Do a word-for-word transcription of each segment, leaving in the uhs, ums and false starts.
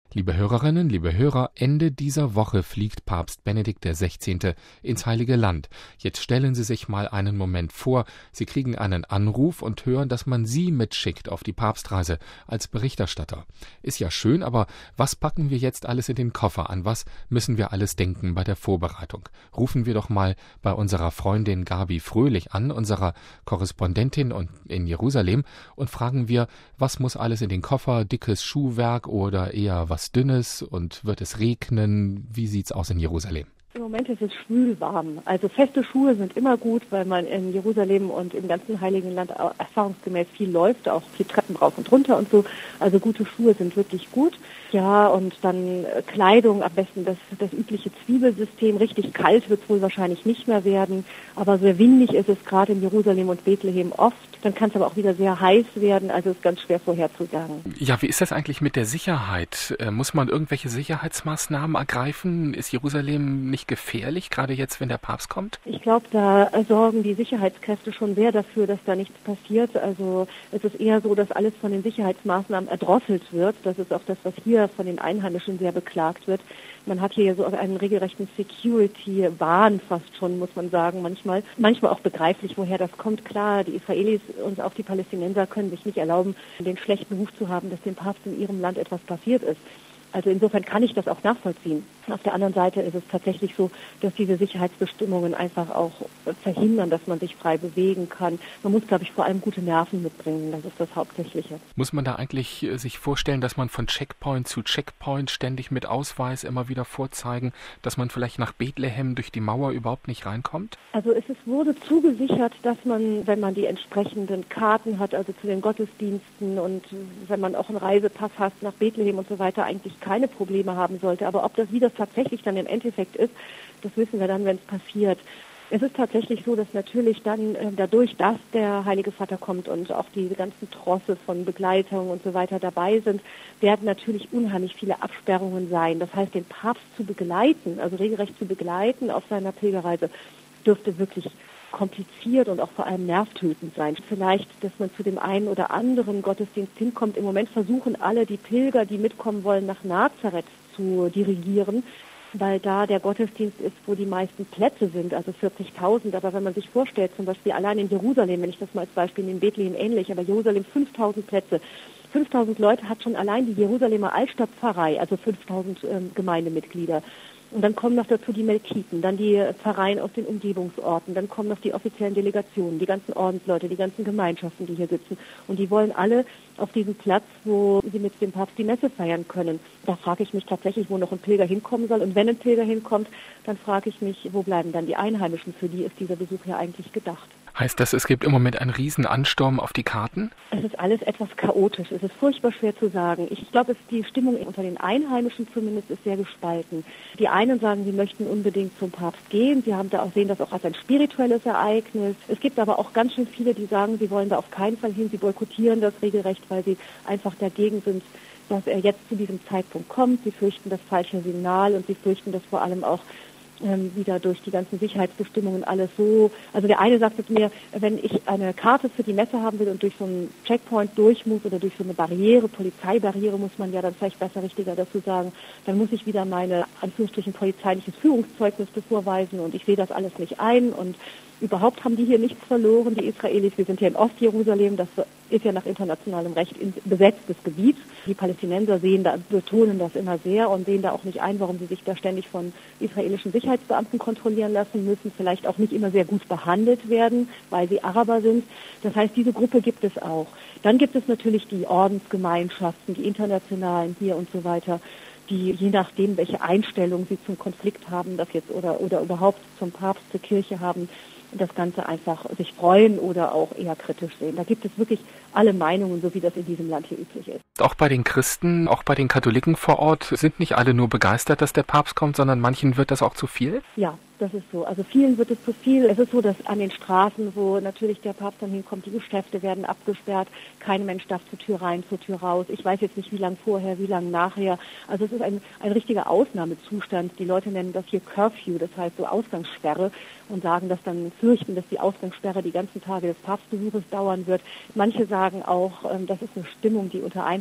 Liebe Hörerinnen, liebe Hörer, Ende dieser Woche fliegt Papst Benedikt der Sechzehnte ins Heilige Land. Jetzt stellen Sie sich mal einen Moment vor, Sie kriegen einen Anruf und hören, dass man Sie mitschickt auf die Papstreise als Berichterstatter. Ist ja schön, aber was packen wir jetzt alles in den Koffer? An was müssen wir alles denken bei der Vorbereitung? Rufen wir doch mal bei unserer Freundin Gabi Fröhlich an, unserer Korrespondentin in Jerusalem, und fragen wir, was muss alles in den Koffer, dickes Schuhwerk oder eher was Dünnes, und wird es regnen? Wie sieht's aus in Jerusalem? Im Moment ist es schwül warm. Also feste Schuhe sind immer gut, weil man in Jerusalem und im ganzen Heiligen Land erfahrungsgemäß viel läuft, auch viel Treppen rauf und runter und so. Also gute Schuhe sind wirklich gut. Ja, und dann Kleidung, am besten das, das übliche Zwiebelsystem. Richtig kalt wird es wohl wahrscheinlich nicht mehr werden, aber sehr windig ist es gerade in Jerusalem und Bethlehem oft. Dann kann es aber auch wieder sehr heiß werden, also ist ganz schwer vorherzusagen. Ja, wie ist das eigentlich mit der Sicherheit? Äh, muss man irgendwelche Sicherheitsmaßnahmen ergreifen? Ist Jerusalem nicht gefährlich, gerade jetzt, wenn der Papst kommt? Ich glaube, da sorgen die Sicherheitskräfte schon sehr dafür, dass da nichts passiert. Also es ist eher so, dass alles von den Sicherheitsmaßnahmen erdrosselt wird. Das ist auch das, was hier von den Einheimischen sehr beklagt wird. Man hat hier so einen regelrechten Security-Wahn fast schon, muss man sagen, manchmal. Manchmal auch begreiflich, woher das kommt. Klar, die Israelis und auch die Palästinenser können sich nicht erlauben, den schlechten Ruf zu haben, dass dem Papst in ihrem Land etwas passiert ist. Also insofern kann ich das auch nachvollziehen. Auf der anderen Seite ist es tatsächlich so, dass diese Sicherheitsbestimmungen einfach auch verhindern, dass man sich frei bewegen kann. Man muss, glaube ich, vor allem gute Nerven mitbringen. Das ist das Hauptsächliche. Muss man da eigentlich sich vorstellen, dass man von Checkpoint zu Checkpoint ständig mit Ausweis immer wieder vorzeigen, dass man vielleicht nach Bethlehem durch die Mauer überhaupt nicht reinkommt? Also es ist, wurde zugesichert, dass man, wenn man die entsprechenden Karten hat, also zu den Gottesdiensten und wenn man auch einen Reisepass hat nach Bethlehem und so weiter, eigentlich keine Probleme haben sollte. Aber ob das, wie das tatsächlich dann im Endeffekt ist, das wissen wir dann, wenn es passiert. Es ist tatsächlich so, dass natürlich dann äh, dadurch, dass der Heilige Vater kommt und auch diese ganzen Trosse von Begleitung und so weiter dabei sind, werden natürlich unheimlich viele Absperrungen sein. Das heißt, den Papst zu begleiten, also regelrecht zu begleiten auf seiner Pilgerreise, dürfte wirklich kompliziert und auch vor allem nervtötend sein. Vielleicht, dass man zu dem einen oder anderen Gottesdienst hinkommt. Im Moment versuchen alle die Pilger, die mitkommen wollen, nach Nazareth zu dirigieren, weil da der Gottesdienst ist, wo die meisten Plätze sind, also vierzigtausend. Aber wenn man sich vorstellt, zum Beispiel allein in Jerusalem, wenn ich das mal als Beispiel nehme, Bethlehem ähnlich, aber Jerusalem fünftausend Plätze. fünftausend Leute hat schon allein die Jerusalemer Altstadtpfarrei, also fünftausend ähm, Gemeindemitglieder. Und dann kommen noch dazu die Melkiten, dann die Pfarreien aus den Umgebungsorten, dann kommen noch die offiziellen Delegationen, die ganzen Ordensleute, die ganzen Gemeinschaften, die hier sitzen. Und die wollen alle auf diesen Platz, wo sie mit dem Papst die Messe feiern können. Da frage ich mich tatsächlich, wo noch ein Pilger hinkommen soll. Und wenn ein Pilger hinkommt, dann frage ich mich, wo bleiben dann die Einheimischen? Für die ist dieser Besuch ja eigentlich gedacht. Heißt das, es gibt im Moment einen riesen Ansturm auf die Karten? Es ist alles etwas chaotisch. Es ist furchtbar schwer zu sagen. Ich glaube, die Stimmung unter den Einheimischen zumindest ist sehr gespalten. Die einen sagen, sie möchten unbedingt zum Papst gehen. Sie haben da auch, sehen das auch als ein spirituelles Ereignis. Es gibt aber auch ganz schön viele, die sagen, sie wollen da auf keinen Fall hin. Sie boykottieren das regelrecht, weil sie einfach dagegen sind, dass er jetzt zu diesem Zeitpunkt kommt. Sie fürchten das falsche Signal und sie fürchten das vor allem auch ähm, wieder durch die ganzen Sicherheitsbestimmungen alles so. Also der eine sagt mit mir, wenn ich eine Karte für die Messe haben will und durch so einen Checkpoint durch muss oder durch so eine Barriere, Polizeibarriere muss man ja dann vielleicht besser richtiger dazu sagen, dann muss ich wieder meine, Anführungsstrichen, polizeiliches Führungszeugnis vorweisen und ich sehe das alles nicht ein und überhaupt haben die hier nichts verloren, die Israelis. Wir sind hier in Ostjerusalem, das ist ja nach internationalem Recht besetztes Gebiet. Die Palästinenser sehen da, betonen das immer sehr und sehen da auch nicht ein, warum sie sich da ständig von israelischen Sicherheitsbeamten kontrollieren lassen müssen, vielleicht auch nicht immer sehr gut behandelt werden, weil sie Araber sind. Das heißt, diese Gruppe gibt es auch. Dann gibt es natürlich die Ordensgemeinschaften, die internationalen hier und so weiter, die je nachdem, welche Einstellung sie zum Konflikt haben, das jetzt oder oder überhaupt zum Papst, zur Kirche haben, das Ganze einfach sich freuen oder auch eher kritisch sehen. Da gibt es wirklich alle Meinungen, so wie das in diesem Land hier üblich ist. Auch bei den Christen, auch bei den Katholiken vor Ort sind nicht alle nur begeistert, dass der Papst kommt, sondern manchen wird das auch zu viel? Ja, das ist so. Also vielen wird es zu viel. Es ist so, dass an den Straßen, wo natürlich der Papst dann hinkommt, die Geschäfte werden abgesperrt, kein Mensch darf zur Tür rein, zur Tür raus. Ich weiß jetzt nicht, wie lange vorher, wie lange nachher. Also es ist ein, ein richtiger Ausnahmezustand. Die Leute nennen das hier Curfew, das heißt so Ausgangssperre und sagen, dass dann fürchten, dass die Ausgangssperre die ganzen Tage des Papstbesuches dauern wird. Manche sagen auch, das ist eine Stimmung, die unter Einheimischen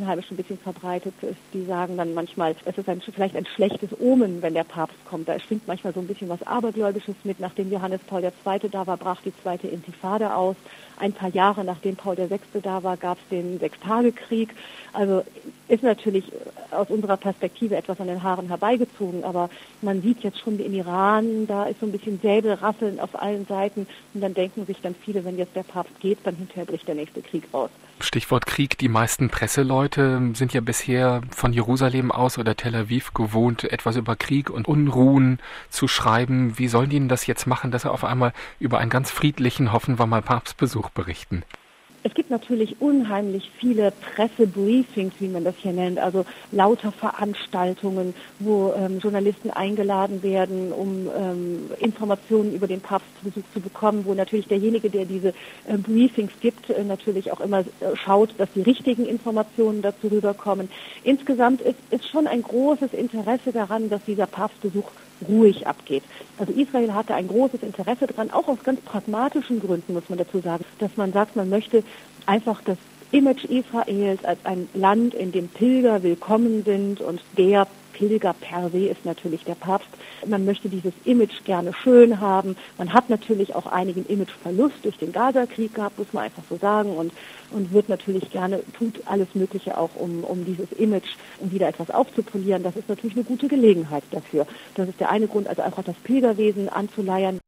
Einheimischen ein bisschen verbreitet ist. Die sagen dann manchmal, es ist ein, vielleicht ein schlechtes Omen, wenn der Papst kommt. Da schwingt manchmal so ein bisschen was Abergläubisches mit. Nachdem Johannes Paul der Zweite da war, brach die zweite Intifada aus. Ein paar Jahre nachdem Paul der Sechste da war, gab es den Sechstagekrieg. Also ist natürlich aus unserer Perspektive etwas an den Haaren herbeigezogen, aber man sieht jetzt schon im Iran, da ist so ein bisschen Säbelrasseln auf allen Seiten und dann denken sich dann viele, wenn jetzt der Papst geht, dann hinterher bricht der nächste Krieg aus. Stichwort Krieg, die meisten Presseleute sind ja bisher von Jerusalem aus oder Tel Aviv gewohnt, etwas über Krieg und Unruhen zu schreiben. Wie sollen die denn das jetzt machen, dass sie auf einmal über einen ganz friedlichen, hoffen wir mal, Papstbesuch berichten? Es gibt natürlich unheimlich viele Pressebriefings, wie man das hier nennt, also lauter Veranstaltungen, wo ähm, Journalisten eingeladen werden, um ähm, Informationen über den Papstbesuch zu bekommen, wo natürlich derjenige, der diese äh, Briefings gibt, äh, natürlich auch immer äh, schaut, dass die richtigen Informationen dazu rüberkommen. Insgesamt ist, ist schon ein großes Interesse daran, dass dieser Papstbesuch ruhig abgeht. Also Israel hatte ein großes Interesse daran, auch aus ganz pragmatischen Gründen, muss man dazu sagen, dass man sagt, man möchte einfach das Image Israels als ein Land, in dem Pilger willkommen sind und der Pilger per se ist natürlich der Papst. Man möchte dieses Image gerne schön haben. Man hat natürlich auch einigen Imageverlust durch den Gaza-Krieg gehabt, muss man einfach so sagen, und, und wird natürlich gerne, tut alles Mögliche auch, um, um dieses Image, um wieder etwas aufzupolieren. Das ist natürlich eine gute Gelegenheit dafür. Das ist der eine Grund, also einfach das Pilgerwesen anzuleiern.